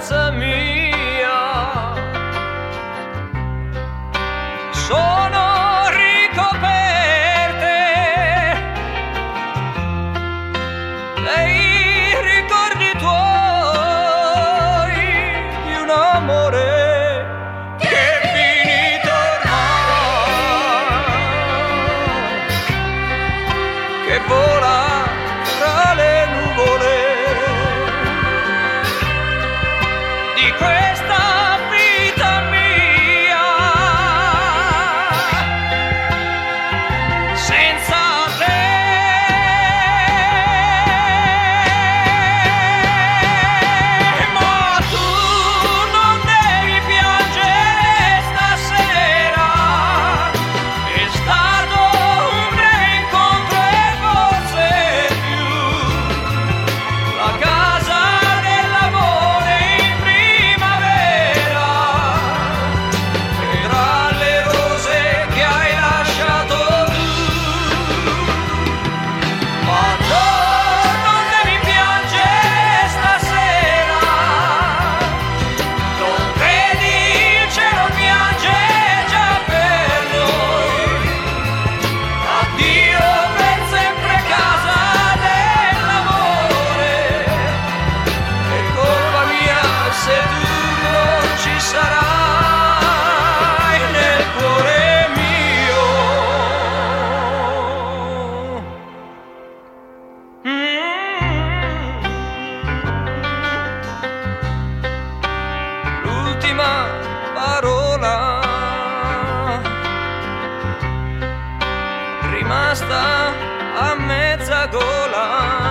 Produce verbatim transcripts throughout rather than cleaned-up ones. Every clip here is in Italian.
casa mia. Sono ricoperte dei ricordi tuoi di un amore che è finito ormai, che vola tra le nuvole di questa vita mia. Senza te, ma tu non devi piangere stasera. È stato un breve incontro e forse più. La casa dell'amore in primavera, e tra le rose che hai lasciato tu. Ma tu non devi piangere stasera. Non vedi il cielo piange già per noi. Addio per sempre casa dell'amore. È colpa mia se tu non ci sarai nel cuore mio. Mm. L'ultima parola rimasta a mezza gola.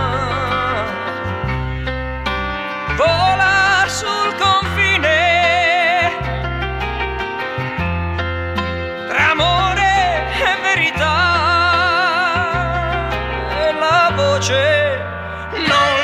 Vola sul confine tra amore e verità, e la voce non